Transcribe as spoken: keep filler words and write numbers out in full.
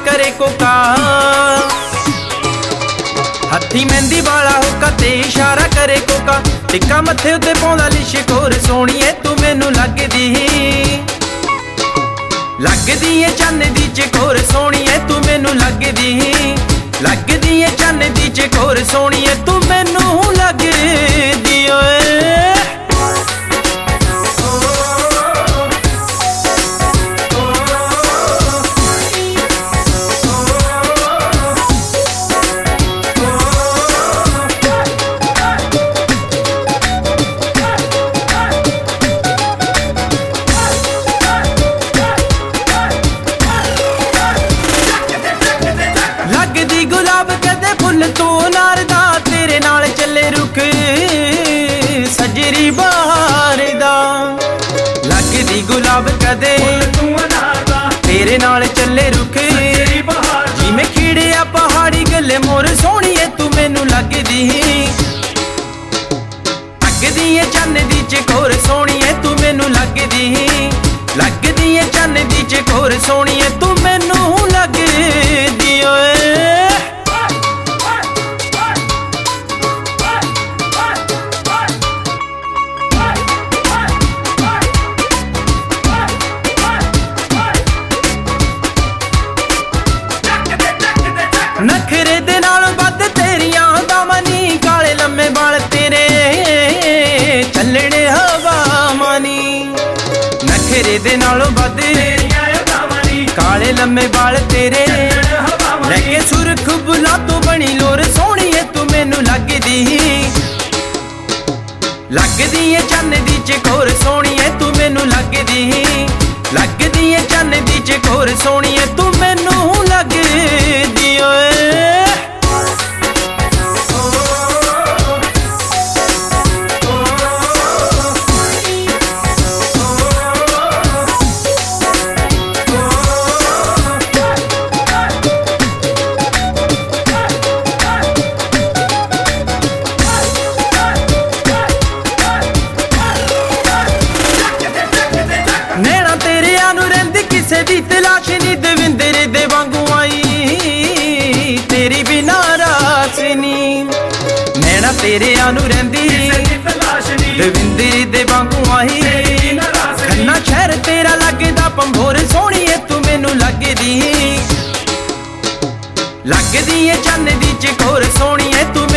करे कोका हथी मेहंदी वाला होका ते इशारा करे कोका टिक्का मथे उत्ते पाउंदा लिशकोर सोहणीए तू मैनू लगदी लगदी ए चन्न दी चकोर सोहणीए तू मैनू लगदी लगदी ए चन्न दी चकोर सोहणीए तू मैनू लगदी ओए गुलाब कदे फुल तू नारदा तेरे नाल चले रुख सजरी बहार दा लगदी गुलाब कदे तेरे नाल चले रुख जिवें खीड़िया पहाड़ी गले मोर सोहणीए तू मैनू लगदी लगदी ए चन्न दी चकोर सोहणीए तू मैनू लगदी लगदी ए चन्न दी चकोर सोहणीए तू मैनू लगदी ओए नखरे दे नालों वध तेरियां दामनी काले लम्मे बाल तेरे चलने हवा मानी नखरे दे नालों वध काले लम्मे बाल तेरे लगे सुरख बुला तू बनी लोर सोहणीए तू मैनू लगदी लगदी ए चन्न दी चकोर सोहणीए तू मैनू लगदी लगदी ए चन्न दी चकोर सोहणीए तू मैनू लगदी ओए किसे दी तलाश नी दविंदर दे वांगू आई तेरी बिना रास नी नैना तेरे आनू रहिंदी दविंदर दे वांगू आई खन्ना शहर तेरा लगदा पंभोर सोहणीए तू मैनू लगदी लगदी ए चन्न दी चकोर सोहणीए तू